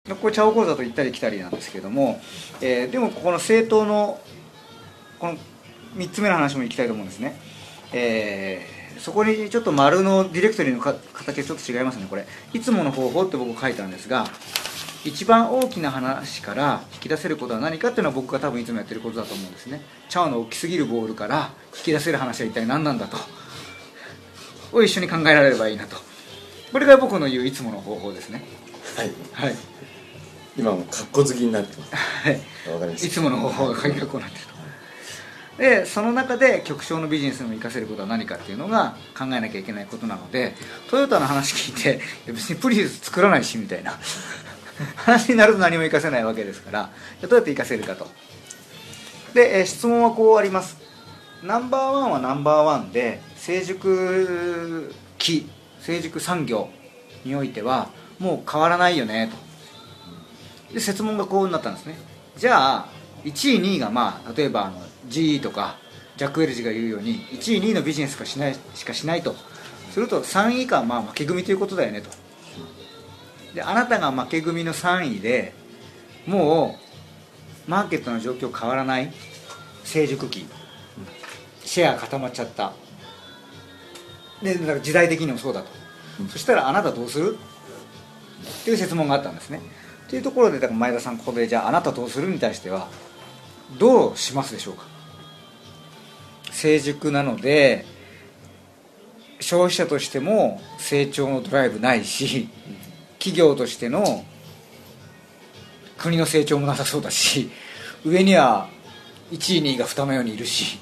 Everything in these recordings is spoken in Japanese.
これチャオ講座と行ったり来たりなんですけども、でもここの政党のこの3つ目の話も行きたいと思うんですね。そこにちょっと丸のディレクトリの形がちょっと違いますね。これいつもの方法って僕書いたんですが、一番大きな話から引き出せることは何かっていうのは僕が多分いつもやってることだと思うんですね。チャオの大きすぎるボールから引き出せる話は一体何なんだとを一緒に考えられればいいなと。これが僕の言ういつもの方法ですね。 はい、 はい、 今もカッコ好きになってます。 はい、 わかりました。 いつもの方法が鍵がこうなってると。でその中で極小のビジネスにも生かせることは何かっていうのが考えなきゃいけないことなので、トヨタの話聞いて別にプリウス作らないしみたいな話になると何も生かせないわけですから、どうやって生かせるかと。で、質問はこうあります。ナンバーワンはナンバーワンで成熟期成熟産業においてはもう変わらないよねと。で質問がこうなったんですね。じゃあ1位2位が例えばGE とかジャック・ウェルジが言うように1位2位のビジネスしかしないとすると3位以下は負け組ということだよねと。であなたが負け組の3位でもうマーケットの状況変わらない成熟期、シェア固まっちゃったで、だから時代的にもそうだと、そしたらあなたどうするっていう質問があったんですね。というところで、だから前田さんここでじゃああなたどうするに対してはどうしますでしょうか。成熟なので消費者としても成長のドライブないし、企業としての国の成長もなさそうだし、上には1位2位が二目ようにいるし、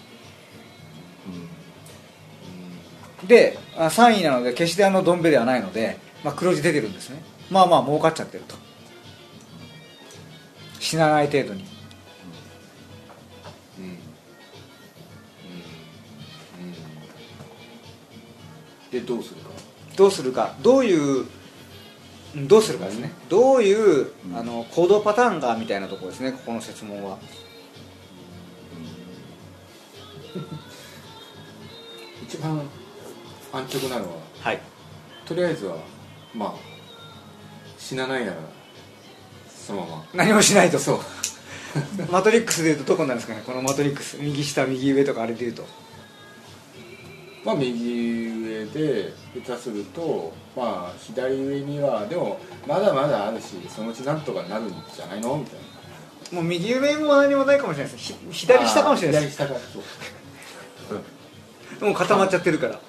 で3位なので決してドンベではないので、黒字出てるんですね。儲かっちゃってると、死なない程度に。 でどうするかどうするかですね。どういう行動パターンがみたいなところですね、ここの設問は。 一番安直なのは、 はい、 とりあえずは死なないならそのまま何もしないと。 そうマトリックスでいうとどこなんですかね、このマトリックス、右下右上とかあれでいうと、 右上で下手すると左上にはでもまだまだあるし、そのうちなんとかなるんじゃないのみたいな。 もう右上も何もないかもしれないです。左下かもしれないです。 左下かそうもう固まっちゃってるから。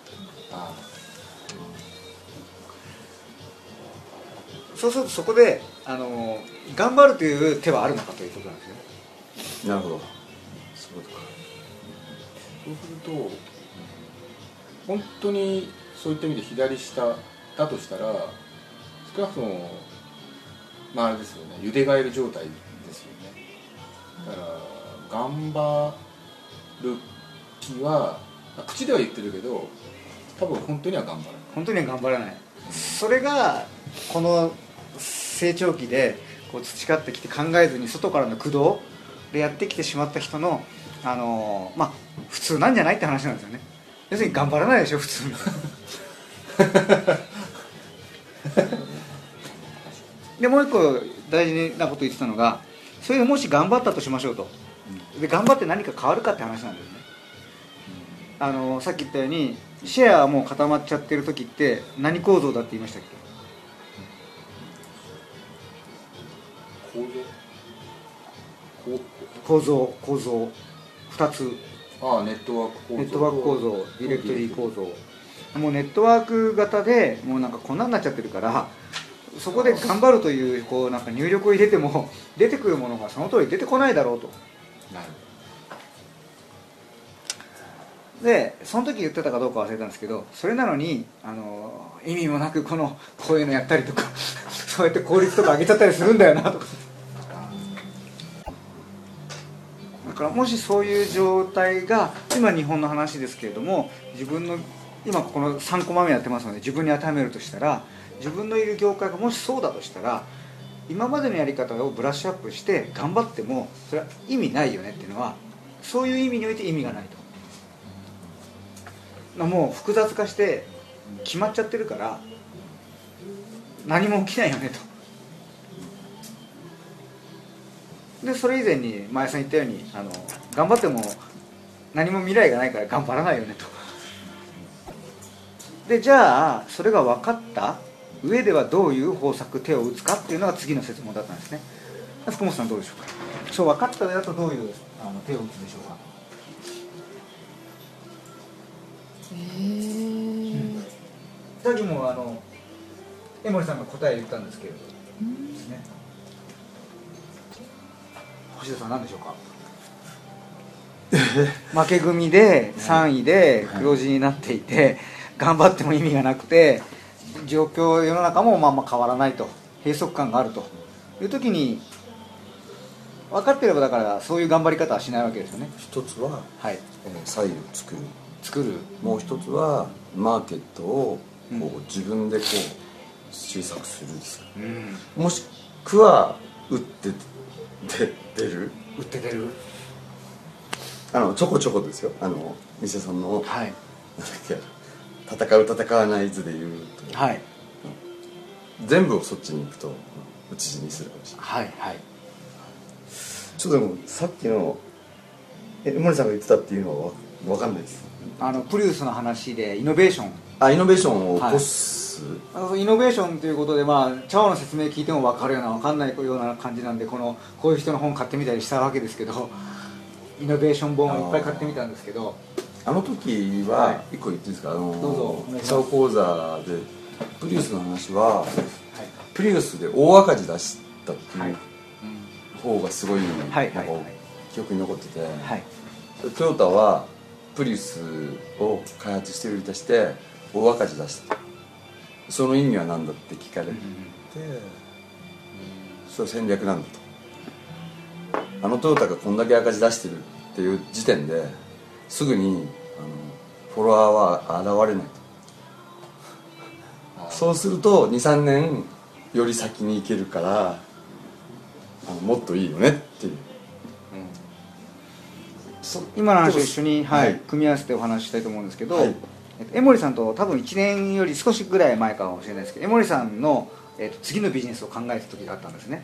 そうするとそこで頑張るという手はあるのかということなんですね。 なるほど、そういうことか。そうすると本当にそういった意味で左下だとしたら、少なくともあれですよね、茹でガエル状態ですよね。だから頑張る気は口では言ってるけど、多分本当には頑張らない。 本当には頑張らない。それがこの成長期でこう培ってきて考えずに外からの駆動でやってきてしまった人の普通なんじゃないって話なんですよね。要するに頑張らないでしょ普通でもう一個大事なこと言ってたのが、それでもし頑張ったとしましょうと。で頑張って何か変わるかって話なんですね。さっき言ったようにシェアはもう固まっちゃってる時って何構造だって言いましたっけ。構造2つ。 ネットワーク構造、 ディレクトリー構造。もうネットワーク型でもうなんかこんなになっちゃってるから、そこで頑張るというなんか入力を入れても出てくるものがその通り出てこないだろうと。 なるでその時言ってたかどうか忘れたんですけど、それなのに意味もなくこういうのやったりとかそうやって効率とか上げちゃったりするんだよなとか。だからもしそういう状態が今日本の話ですけれども、自分の今この3コマ目やってますので自分に当てはめるとしたら、自分のいる業界がもしそうだとしたら、今までのやり方をブラッシュアップして頑張ってもそれは意味ないよねっていうのは、そういう意味において意味がないと。もう複雑化して決まっちゃってるから何も起きないよねと。 でそれ以前に前さん言ったように頑張っても何も未来がないから頑張らないよねと。でじゃあそれが分かった上ではどういう方策手を打つかっていうのが次の説問だったんですね。福本さんどうでしょうか。そう分かった上だとどういう手を打つでしょうか。さっきも江森さんが答え言ったんですけれどですね。星田さん何でしょうか。負け組で3位で黒字になっていて、頑張っても意味がなくて状況世の中もまあまあ変わらないと、閉塞感があるという時に分かっていればだからそういう頑張り方はしないわけですよね。 一つは、 はい、 差異を作る、もう一つはマーケットをこう自分でこう小さくするですか、もしくは打って出るちょこちょこですよ、西田さんの、はい、なんだっけ、戦う戦わない図でいうと、はい、全部をそっちに行くと打ち死にするかもしれない。はいはい。ちょっとでもさっきの江森さんが言ってたっていうのは分かんないです。 プリウスの話でイノベーション、 イノベーションを起こす、 はい、イノベーションということで、まあチャオの説明聞いても分かるような分かんないような感じなんで、こういう人の本買ってみたりしたわけですけど、イノベーション本をいっぱい買ってみたんですけど、 時は一個言っていいですか。どうぞ。チャオ講座でプリウスの話は、はい、プリウスで大赤字出したっていう方がすごい記憶に残ってて、はい、トヨタはプリウスを開発して売り出して大赤字出した、その意味は何だって聞かれて、それは戦略なんだと。トヨタがこんだけ赤字出してるっていう時点ですぐにフォロワーは現れないと。そうすると 2,3 年より先に行けるからもっといいよねっていう、 今の話と一緒に、はい、組み合わせてお話ししたいと思うんですけど、はい、江森さんと多分1年より少しぐらい前かもしれないですけど、江森さんの、次のビジネスを考えた時があったんですね。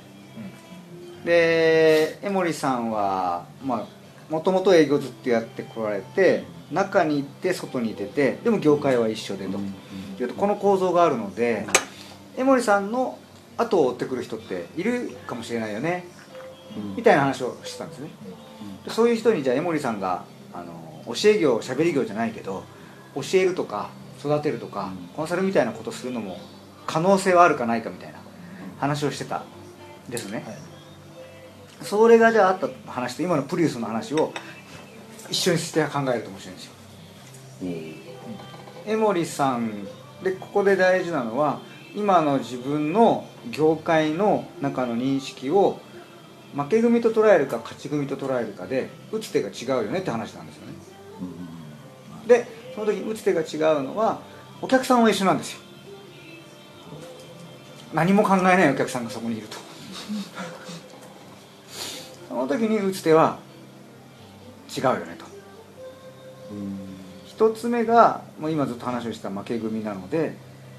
で江森さんはもともと営業ずっとやってこられて、中に行って外に出て、でも業界は一緒でと、いうとこの構造があるので、江森さんの後を追ってくる人っているかもしれないよね、みたいな話をしてたんですね。でそういう人にじゃあ江森さんが教え業、喋り業じゃないけど教えるとか育てるとか、コンサルみたいなことするのも可能性はあるかないかみたいな話をしてたんですね。それがじゃああった話と今のプリウスの話を一緒にして考えると面白いんですよ。江森さんでここで大事なのは、今の自分の業界の中の認識を負け組と捉えるか勝ち組と捉えるかで打つ手が違うよねって話なんですよね。でその時に打つ手が違うのはお客さんは一緒なんですよ。何も考えないお客さんがそこにいるとその時に打つ手は違うよねと。一つ目がもう今ずっと話をした負け組なので、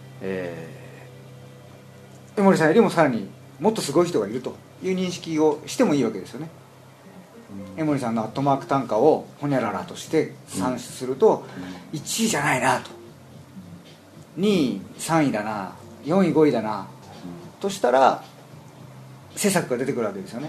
江森さんよりもさらにもっとすごい人がいるという認識をしてもいいわけですよね。江森さんのアットマーク単価をホニャララとして算出すると、1位じゃないなと、2位3位だな、4位5位だなとしたら施策が出てくるわけですよね。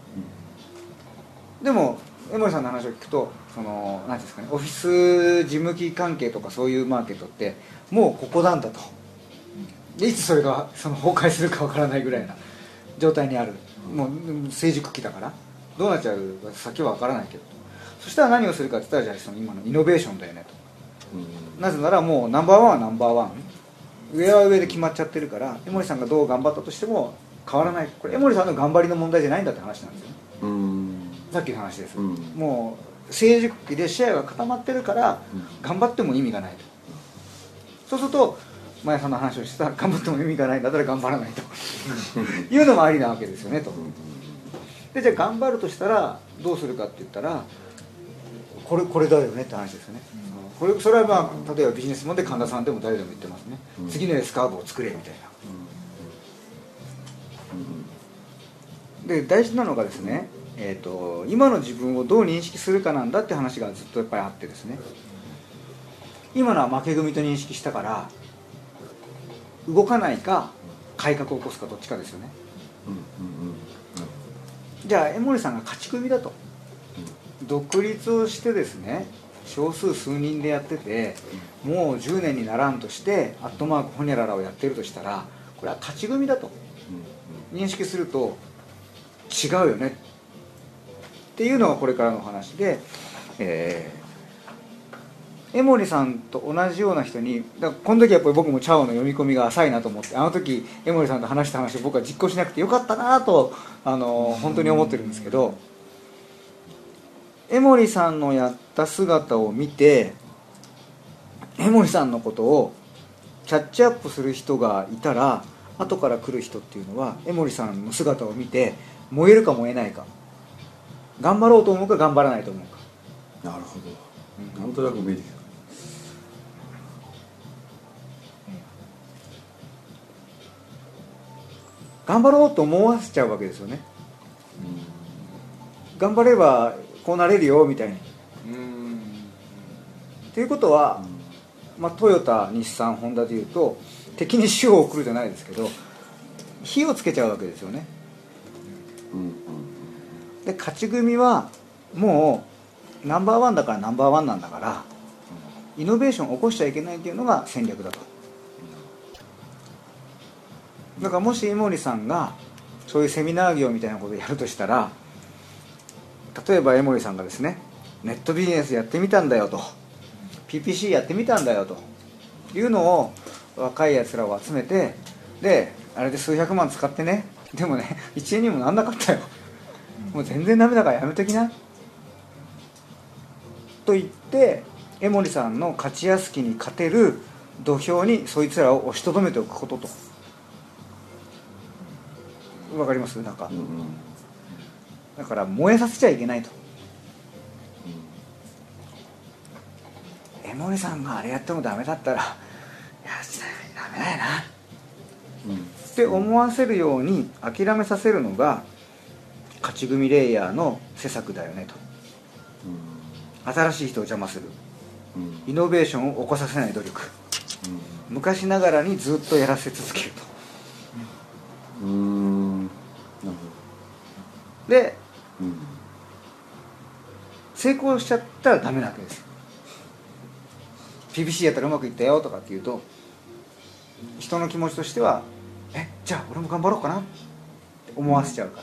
でも江森さんの話を聞くと、なんていうんですかね、オフィス事務機関係とかそういうマーケットってもうここなんだと、でいつそれが崩壊するかわからないぐらいな状態にある、もう成熟期だからどうなっちゃうか先はわからないけど、そしたら何をするかって言ったら、じゃあ今のイノベーションだよねと。なぜならもうナンバーワンはナンバーワン、上は上で決まっちゃってるから、江森さんがどう頑張ったとしても変わらない。これ江森さんの頑張りの問題じゃないんだって話なんですよね。さっきの話です。もう成熟期で試合が固まってるから頑張っても意味がないと。そうすると前さんの話をしてた、頑張っても意味がないんだったら頑張らないというのもありなわけですよねと。でじゃあ頑張るとしたらどうするかって言ったら、これだよねって話ですよね。それは例えばビジネスモンで神田さんでも誰でも言ってますね。次の S カーブを作れみたいな。 で大事なのがですね、今の自分をどう認識するかなんだって話がずっとやっぱりあってですね、今のは負け組と認識したから動かないか改革を起こすかどっちかですよね。じゃあ江森さんが勝ち組だと、独立をしてですね少数数人でやっててもう10年にならんとしてアットマークホニャララをやってるとしたら、これは勝ち組だと認識すると違うよねっていうのがこれからの話で、江森さんと同じような人に、だからこの時やっぱり僕もチャオの読み込みが浅いなと思って、あの時江森さんと話した話を僕は実行しなくてよかったなと本当に思ってるんですけど、江森さんのやった姿を見て江森さんのことをキャッチアップする人がいたら、後から来る人っていうのは江森さんの姿を見て燃えるか燃えないか、頑張ろうと思うか頑張らないと思うか。 なるほど、なんとなく見えてきた。 頑張ろうと思わせちゃうわけですよね。頑張ればこうなれるよみたいに。っていうことは、トヨタ、日産、ホンダでいうと敵に塩を送るじゃないですけど火をつけちゃうわけですよね。で勝ち組はもうナンバーワンだからナンバーワンなんだからイノベーションを起こしちゃいけないというのが戦略だと。だからもし江森さんがそういうセミナー業みたいなことをやるとしたら、例えば江森さんがですねネットビジネスやってみたんだよと PPC やってみたんだよというのを若いやつらを集めて、であれで数百万使ってね、でもね1円にもなんなかったよ、もう全然ダメだからやめときなと言って江森さんの勝ち屋敷に勝てる土俵にそいつらを押しとどめておくことと。わかります？なんか、だから燃えさせちゃいけないと。江森さんがあれやってもダメだったらいやダメだよな、って思わせるように諦めさせるのが勝ち組レイヤーの施策だよねと。新しい人を邪魔する、イノベーションを起こさせない努力、昔ながらにずっとやらせ続けると。で、成功しちゃったらダメなわけです。 PPC やったらうまくいったよとかって言うと人の気持ちとしてはじゃあ俺も頑張ろうかなって思わせちゃうから、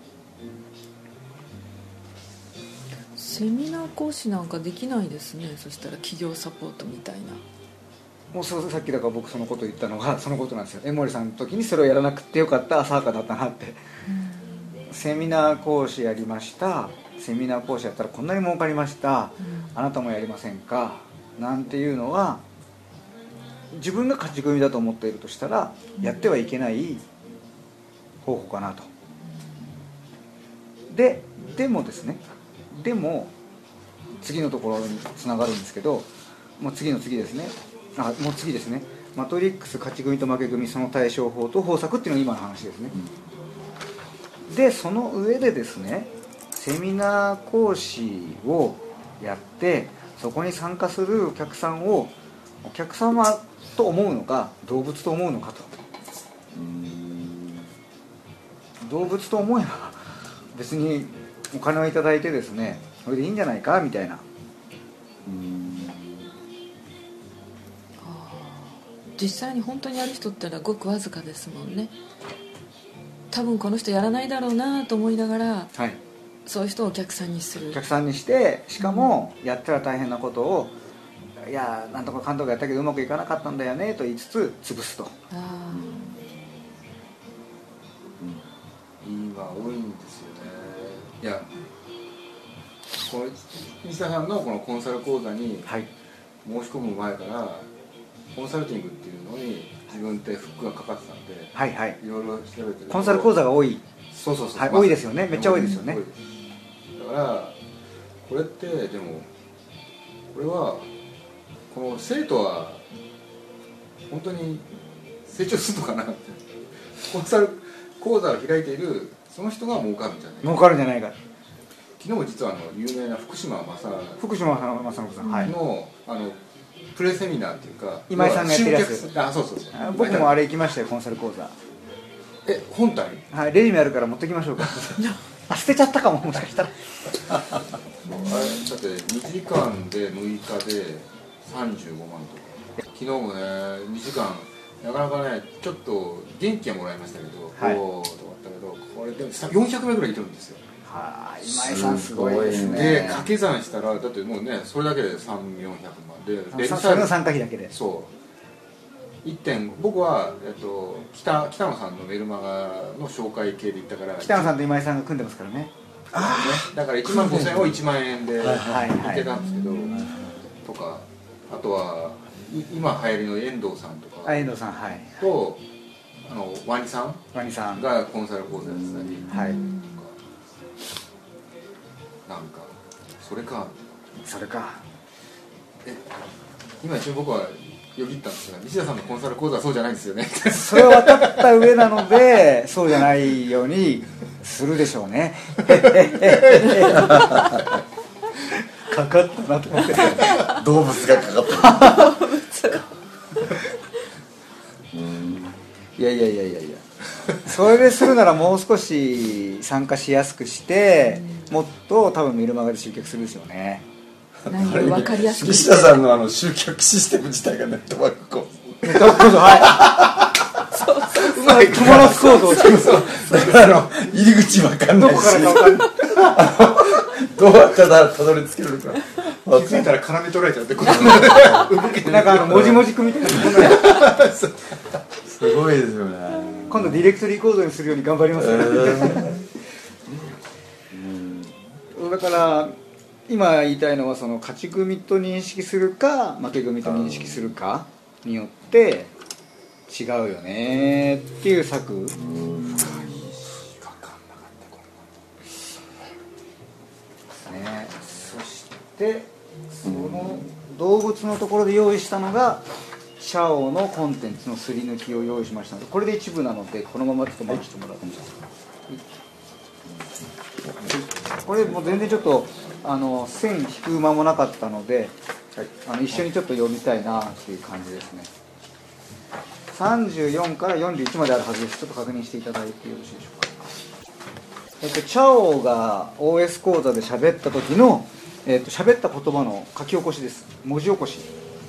セミナー講師なんかできないですね。そしたら企業サポートみたいな。 もうさっきだから僕そのことを言ったのがそのことなんですよ。江森さんの時にそれをやらなくてよかった浅はかだったなって、セミナー講師やりました、セミナー講師やったらこんなに儲かりました、あなたもやりませんかなんていうのは自分が勝ち組だと思っているとしたらやってはいけない方法かなと。でもですね、でも次のところにつながるんですけど、もう次の次ですね、もう次ですね、マトリックス勝ち組と負け組その対処法と方策っていうのが今の話ですね。でその上でですね、セミナー講師をやってそこに参加するお客さんをお客様と思うのか動物と思うのかと。動物と思えば別にお金をいただいてですねそれでいいんじゃないかみたいな。 実際に本当にやる人ってのはごくわずかですもんね。多分この人やらないだろうなと思いながら、はい、そういう人をお客さんにする、 お客さんにして、しかもやったら大変なことを、いやなんとか監督やったけどうまくいかなかったんだよねと言いつつ潰すと。 今多いんですよね。いやこの西田さんのこのコンサル講座に申し込む前から、コンサルティングっていうのに自分ってフックがかかってたんで、 はいはい、 いろいろ調べてる。 コンサル講座が多い。 そう、 はい、多いですよね。めっちゃ多いですよね。 だからこれってでもこれはこの生徒は本当に成長するのかなって。コンサル講座を開いているその人が儲かるんじゃないか、 儲かるんじゃないか。 昨日も実は有名な福島正信さん、はい、 のプレセミナーっていうか、 今井さんがやってるやつ。 あ、そうそうそう、 僕もあれ行きましたよ、コンサル講座。 本体、 はい、レジュメあるから持ってきましょうか。あ、捨てちゃったかも、もしかしたら。 あれだって2時間で6日で35万とか。昨日もね、2時間なかなかね、ちょっと元気はもらいましたけど、 はい、 おーとかあったけど、これでも400名ぐらいいてるんですよ。 はあ、今井さんすごいですね。 で掛け算したら、だってもうね、それだけで3、400万で、 それの参加費だけで。 そう。僕は、北野さんのメルマガの紹介系で言ったから、 北野さんと今井さんが組んでますからね。 だから1万5000円を1万円でいけたんですけど、とか、あとは今流行りの遠藤さんとか、 遠藤さん、はい、 とワニさんがコンサル講座やってたり、 はい、 なんかそれか今一応僕はよぎったんですが、西田さんのコンサル講座はそうじゃないんですよね。 それは分かった上なので、そうじゃないようにするでしょうね。かかったなと思って。 動物がかかったいやそれでするならもう少し参加しやすくして、もっと多分メルマガで集客するでしょうね。 分かりやすく西田さんの集客システム自体がネットワーク構造、 はい、そうまい友達構造をしてだから入り口分かんないし、 どこからか分かんない、 どうやったらたどり着けるのか、 気づいたら絡め取られちゃって動けてなんかもじもじくみたいな、 すごいですよね。 今度ディレクトリコードにするように頑張ります、だから今言いたいのは、その勝ち組と認識するか負け組と認識するかによって違うよねっていう策。ね、そしてその動物のところで用意したのがシャオのコンテンツのすり抜きを用意しましたので、これで一部なのでこのままちょっと待ってもらってもいいですか。これもう全然ちょっと線引く間もなかったので、はい、一緒にちょっと読みたいなっていう感じですね。34から41まであるはずです。ちょっと確認していただいてよろしいでしょうか。チャオが OS 講座で喋った時の喋った言葉の書き起こしです。文字起こし。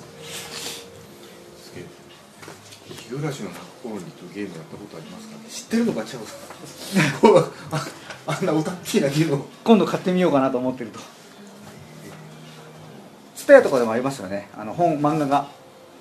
ヒロラシの泣く頃にというゲームやったことありますかね。知ってるのか、チャオさん。あんなオタッキーなゲームを今度買ってみようかなと思ってると。ツタヤとかでもありますよね、漫画が。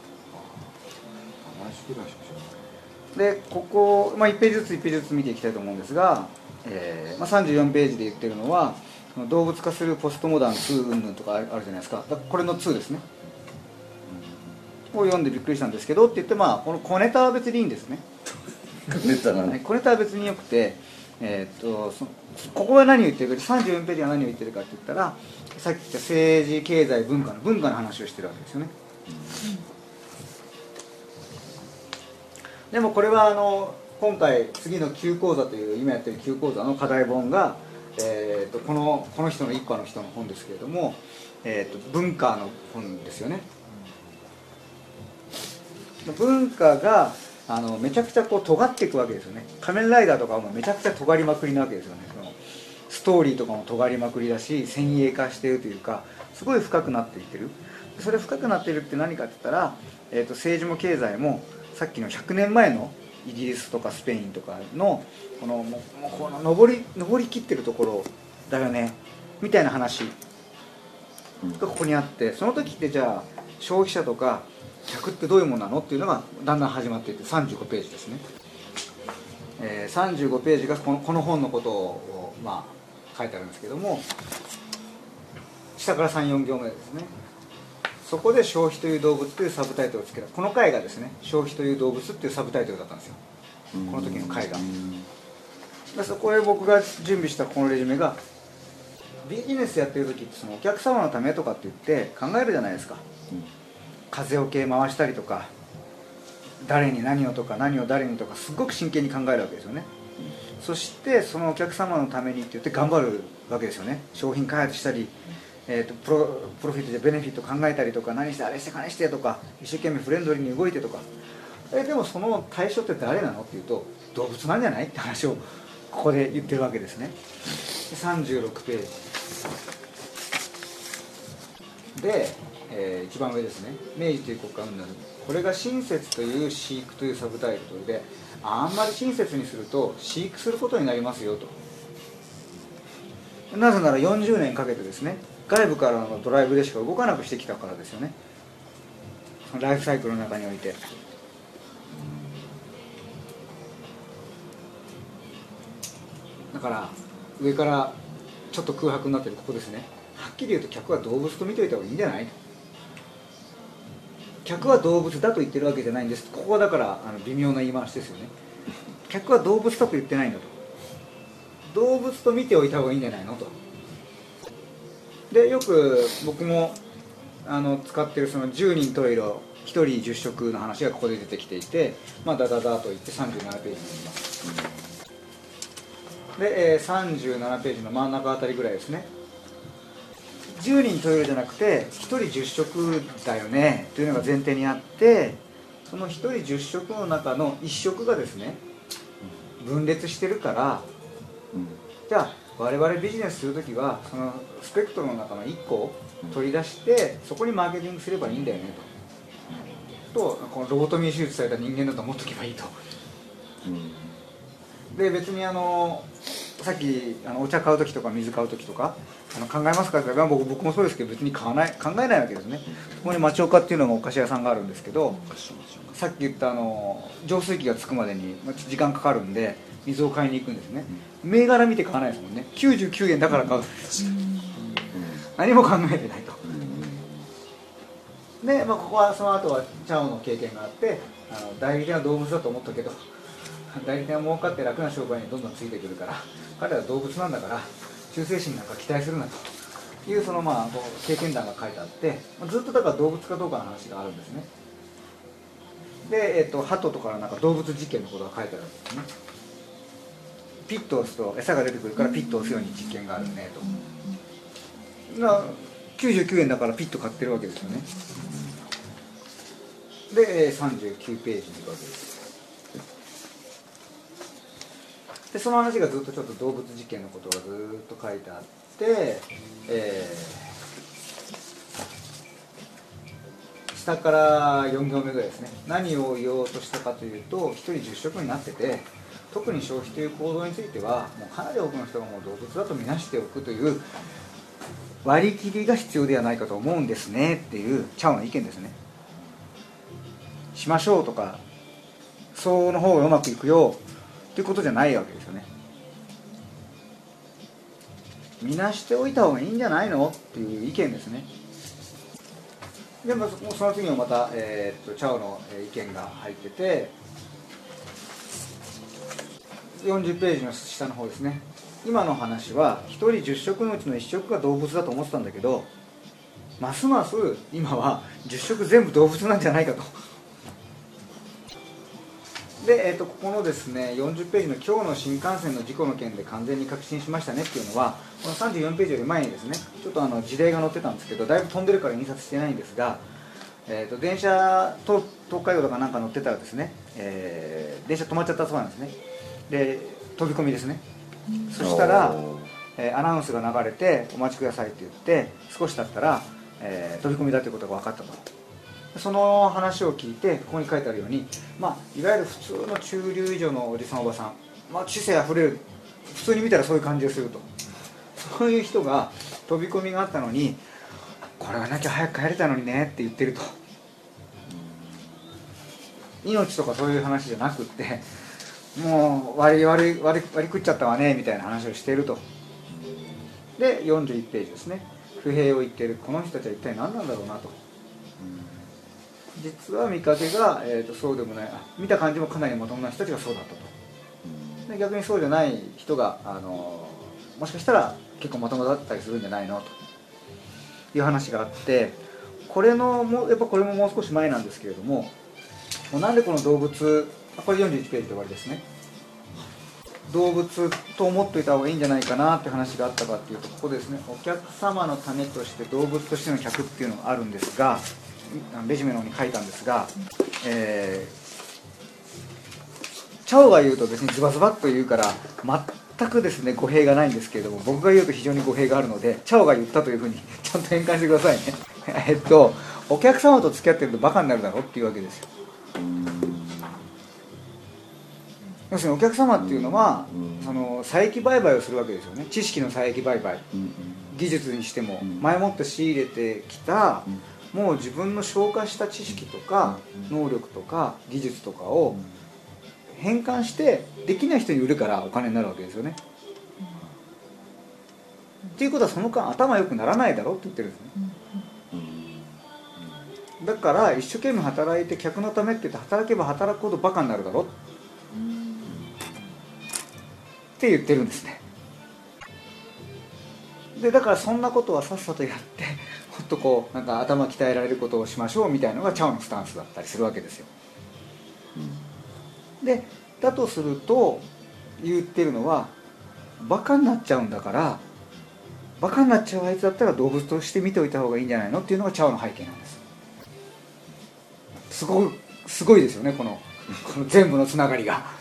でここ、1ページずつ1ページずつ見ていきたいと思うんですが、34ページで言ってるのは動物化するポストモダン2云々とかあるじゃないですか。これの2ですね、を読んでびっくりしたんですけどって言って、この小ネタは別にいいんですね。小ネタは別によくて、ここは何を言ってるか、34ページは何を言ってるかって言ったら、さっき言った政治経済文化の話をしてるわけですよね。でもこれは今回次のQ講座という今やってるQ講座の課題本が、この人の一派の人の本ですけれども、文化の本ですよね。文化がめちゃくちゃ尖っていくわけですよね。仮面ライダーとかもめちゃくちゃ尖りまくりなわけですよね。ストーリーとかも尖りまくりだし、先鋭化しているというか、すごい深くなっていってる。それ深くなっているって何かって言ったら、政治も経済もさっきの100年前のイギリスとかスペインとかのこの上りきってるところだよねみたいな話がここにあって、その時ってじゃあ消費者とか客ってどういうものなのっていうのがだんだん始まっていって、35ページですね。35ページがこの本のことを書いてあるんですけども、下から3、4行目ですね。そこで消費という動物というサブタイトルをつけた。この回がですね、消費という動物っていうサブタイトルだったんですよ、この時の回が。でそこへ僕が準備したこのレジュメが、ビジネスやってる時ってお客様のためとかって言って考えるじゃないですか。風よけ回したりとか、誰に何をとか何を誰にとかすごく真剣に考えるわけですよね。 そしてそのお客様のためにって言って頑張るわけですよね。商品開発したり、プロフィットでベネフィット考えたりとか、何してあれして金してとか、一生懸命フレンドリーに動いてとか、でもその対象って誰なのっていうと、動物なんじゃないって話をここで言ってるわけですね。36ページで、一番上ですね、明治帝国家運動、これが親切という飼育というサブタイトルで、あんまり親切にすると飼育することになりますよと。なぜなら40年かけてですね、外部からのドライブでしか動かなくしてきたからですよね、ライフサイクルの中において。だから上からちょっと空白になってるここですね。はっきり言うと客は動物と見ておいた方がいいんじゃない。客は動物だと言ってるわけじゃないんです。ここはだから微妙な言い回しですよね。客は動物だと言ってないんだと。動物と見ておいた方がいいんじゃないのと。でよく僕も使ってるその10人十色1人10食の話がここで出てきていて、ダダダといって37ページになります。で、37ページの真ん中あたりぐらいですね。10人十色じゃなくて1人10食だよねというのが前提にあって、その1人10食の中の1食がですね分裂してるから、じゃあ我々ビジネスするときはそのスペクトルの中の1個を取り出してそこにマーケティングすればいいんだよねと、このロボトミー手術された人間だと思っとけばいいと。で別にさっきお茶買うときとか水買うときとか考えますかって言ったら、僕もそうですけど別に考えないわけですね。そこに町岡っていうのがお菓子屋さんがあるんですけど、さっき言った浄水器がつくまでに時間かかるんで水を買いに行くんですね。銘柄見て買わないですもんね。99円だから買う。何も考えてないと。で、ここはその後はチャオの経験があって、代理店は動物だと思ったけど、代理店は儲かって楽な商売にどんどんついてくるから、彼らは動物なんだから忠誠心なんか期待するなというその経験談が書いてあって、ずっとだから動物かどうかの話があるんですね。で、鳩とかの動物実験のことが書いてあるんですね。ピッと押すと餌が出てくるからピッと押すように実験があるねと。99円だからピッと買ってるわけですよね。で39ページに行くわけです。でその話がずっとちょっと動物実験のことがずっと書いてあって、下から4行目ぐらいですね。何を言おうとしたかというと、1人10食になってて、特に消費という行動についてはもうかなり多くの人がもう動物だと見なしておくという割り切りが必要ではないかと思うんですねっていうチャオの意見ですね。しましょうとかその方がうまくいくよっていうことじゃないわけですよね。見なしておいた方がいいんじゃないのっていう意見ですね。でもその次にもまた、チャオの意見が入ってて、40ページの下の方ですね。今の話は1人10食のうちの1食が動物だと思ってたんだけど、ますます今は10食全部動物なんじゃないかと。で、ここのですね40ページの今日の新幹線の事故の件で完全に確信しましたねっていうのは、この34ページより前にですねちょっと事例が載ってたんですけど、だいぶ飛んでるから印刷してないんですが、電車東海道とかなんか乗ってたらですね、電車止まっちゃったそうなんですね。で飛び込みですね。そしたら、アナウンスが流れてお待ちくださいって言って少し経ったら、飛び込みだということが分かったと。その話を聞いてここに書いてあるように、いわゆる普通の中流以上のおじさんおばさん、知性あふれる、普通に見たらそういう感じがすると。そういう人が飛び込みがあったのに、これがなきゃ早く帰れたのにねって言ってると。命とかそういう話じゃなくって、もう割り食っちゃったわねみたいな話をしていると。で41ページですね。不平を言っているこの人たちは一体何なんだろうなと。実は見かけが、そうでもない、見た感じもかなりまともな人たちがそうだったと。で逆にそうじゃない人がもしかしたら結構まともだったりするんじゃないのという話があって、これももう少し前なんですけれども、なんでこの動物、これ41ページで終わりですね。 動物と思っておいた方がいいんじゃないかなって話があったかっていうと、ここですね、お客様のためとして動物としての客っていうのがあるんですが、レジュメの方に書いたんですが、チャオが言うと別にズバズバっと言うから全くですね語弊がないんですけれども、僕が言うと非常に語弊があるので、チャオが言ったというふうにちゃんと変換してくださいねお客様と付き合ってるとバカになるだろっていうわけですよ。要するにお客様っていうのは、その差益売買をするわけですよね。知識の差益売買、技術にしても前もって仕入れてきた、もう自分の消化した知識とか能力とか技術とかを変換してできない人に売るからお金になるわけですよね。っていうことはその間頭良くならないだろって言ってるんですね。だから一生懸命働いて客のためって言って働けば働くほどバカになるだろって言ってるんですね。でだからそんなことはさっさとやってもっとこうなんか頭鍛えられることをしましょうみたいなのがチャオのスタンスだったりするわけですよ。でだとすると言ってるのは、バカになっちゃうんだから、バカになっちゃうあいつだったら動物として見ておいた方がいいんじゃないのっていうのがチャオの背景なんです。すごいですよね、この全部のつながりが。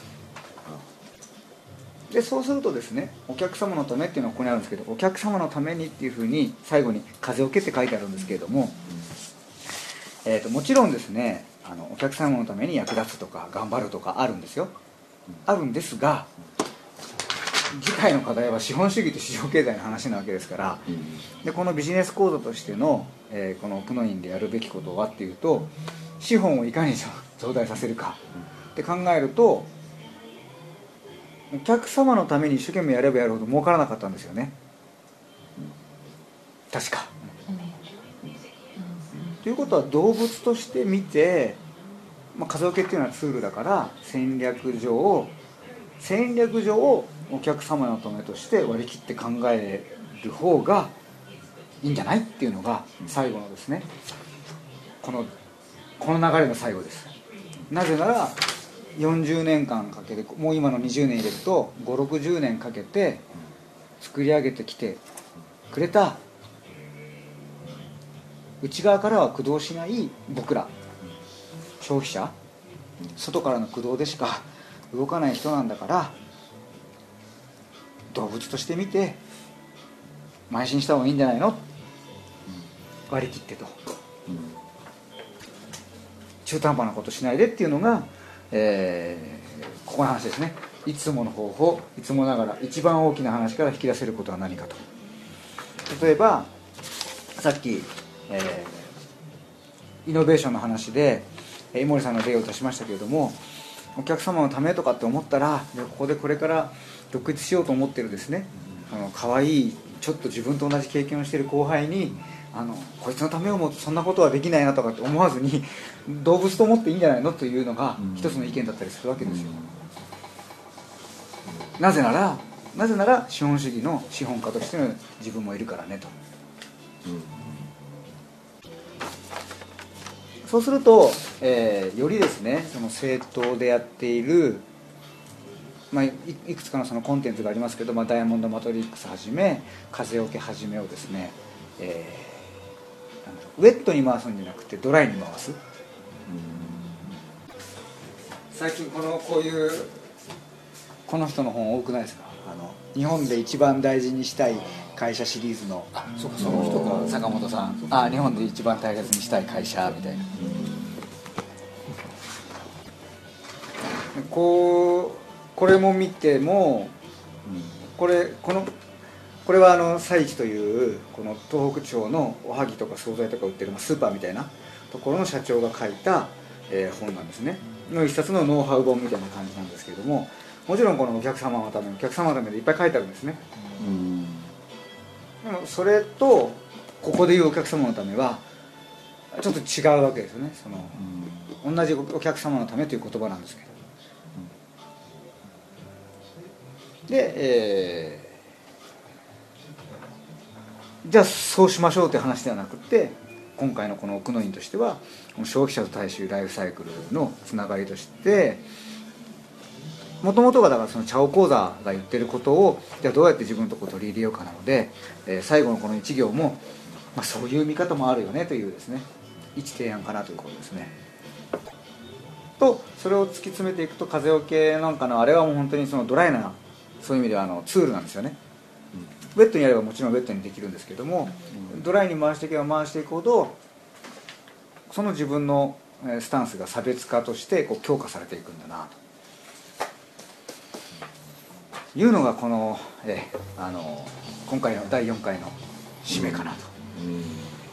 でそうするとですね、お客様のためっていうのはここにあるんですけど、お客様のためにっていうふうに最後に風を受けって書いてあるんですけれども、もちろんですね、お客様のために役立つとか頑張るとかあるんですよ、あるんですが、次回の課題は資本主義と市場経済の話なわけですから、でこのビジネス講座としての、このプノインでやるべきことはっていうと、資本をいかに増大させるかって考えると、お客様のために一生懸命やればやるほど儲からなかったんですよね、確か。ということは動物として見て、風受けっていうのはツールだから戦略上お客様のためとして割り切って考える方がいいんじゃないっていうのが最後のですね、この流れの最後です。なぜなら40年間かけて、もう今の20年入れると5、60年かけて作り上げてきてくれた、内側からは駆動しない僕ら消費者、外からの駆動でしか動かない人なんだから、動物として見て邁進した方がいいんじゃないの、割り切ってと、中途半端なことしないでっていうのが、ここの話ですね。いつもの方法、いつもながら一番大きな話から引き出せることは何かと。例えばさっき、イノベーションの話で井森さんの例を出しましたけれども、お客様のためとかって思ったら、ここでこれから独立しようと思ってるですね、可愛いちょっと自分と同じ経験をしている後輩にこいつのためを思ってそんなことはできないなとかって思わずに、動物と思っていいんじゃないのというのが一つの意見だったりするわけですよ。なぜなら資本主義の資本家としての自分もいるからねと。そうすると、よりですね、その正当でやっている、いくつかのそのコンテンツがありますけど、ダイヤモンドマトリックスはじめ風桶はじめをですね、ウェットに回すんじゃなくてドライに回す。最近こういうこの人の本多くないですか。日本で一番大事にしたい会社シリーズの、 その人が坂本さん、日本で一番大切にしたい会社みたいな、これも見ても、これは西市というこの東北地方のおはぎとか惣菜とか売ってるスーパーみたいなところの社長が書いた、本なんですね。の一冊のノウハウ本みたいな感じなんですけれども、もちろんこのお客様のためでいっぱい書いてあるんですね。でもそれとここでいうお客様のためはちょっと違うわけですよね。同じお客様のためという言葉なんですけど、で、じゃあそうしましょうという話ではなくて、今回のこの奥の院としては消費者と大衆ライフサイクルのつながりとして、 もともとがだからそのチャオ講座が言ってることをじゃあどうやって自分のところ取り入れようかなので、最後のこの1行も、そういう見方もあるよねというですね一提案かなということですね。とそれを突き詰めていくと風よけなんかのあれはもう本当にそのドライなそういう意味ではツールなんですよね。ウェットにやればもちろんウェットにできるんですけども、ドライに回していけば回していくほどその自分のスタンスが差別化としてこう強化されていくんだなというのがこの、今回の第4回の締めかなと。